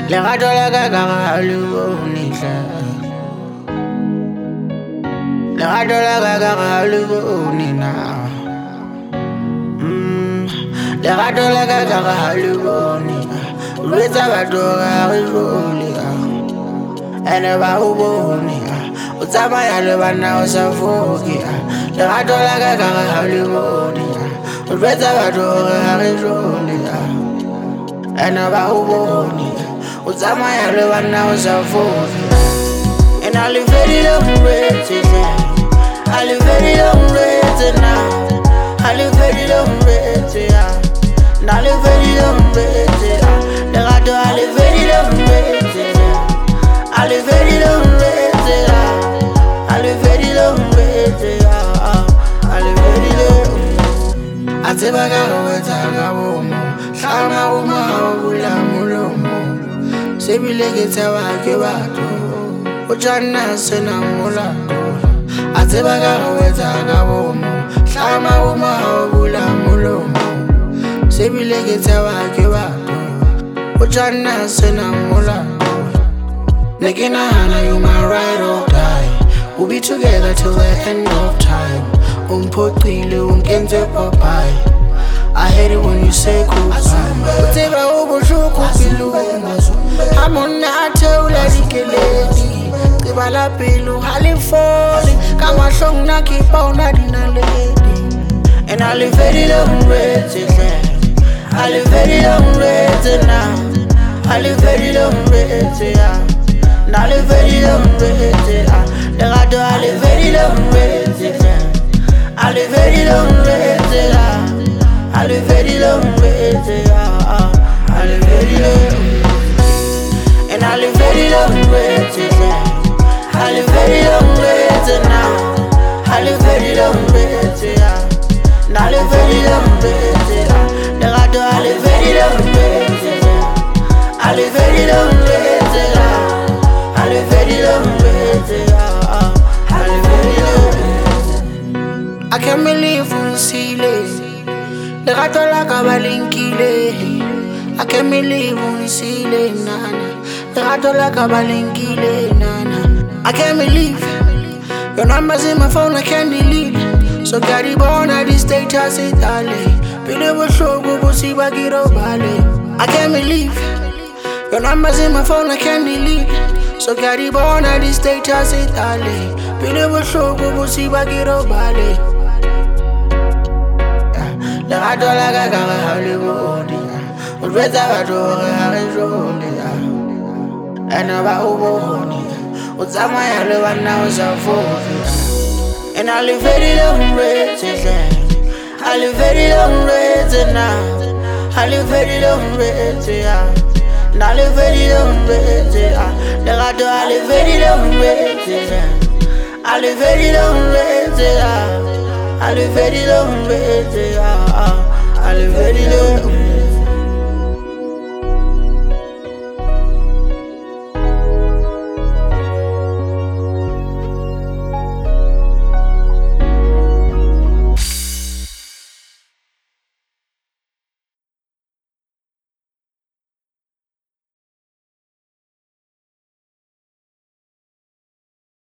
Lerato la ka ka luonisa. Lerato la ka ka luonina. Lerato la ka ka luonina. Lwetsa batho ga re jole. Ene ba o bone. O tsamaya le bana o sa foke. Lerato la ka ka luonina. Lwetsa batho ga re jole. Ene ba o bone. O tsamaya le bana o sa foke. And I live very long way I live very long way now. I live very long way and I live very long way I live very long way I live very long way I live very long way I live very long. I take back away Shama uma ula mulomo. Sebile ke tsewa ke batho. Ujana sena mola. Atseba ka wetsa ka bomo. Shama uma ula mulomo. Sebile ke tsewa ke batho. Ujana sena mola. Nekina hana you my ride or die. We'll be together till the end of time. Umpotile ungenze papai. I hate it when you say goodbye. Uteba ubushuku kilunga. Hamona atheula dikeledi. Kibala pilu halifoli. Kama shong na kipa unadina lady. And I live very long way I live very long way now. I live very long way and I live very long way I live very long way I live very long way I live very long way I live very long and I live very long way I live very long way now. I live very long way and I live very long way I live very long way I live very long way I live very long way I live very long. I can't believe you see it. Lerato la ka balinkile. I can't believe you see it, nana. Lerato la ka balinkile, nana. I can't believe your number's in my phone, I can't delete. So carry born at this status Italy. Believe show go see bagiro bale. I can't believe your number's in my phone, I can't delete. So carry born at this status Italy. Believe show go see bagiro bale. Lerato la ka ka Hollywood. Lwetsa batho ga re jole. Ene ba o bone. O tsamaya le bana o sa foke. And I live very long way I live very long way now. I live very long way and I live very long way Lerato I live very long way I live very long way I live very long way I live very long.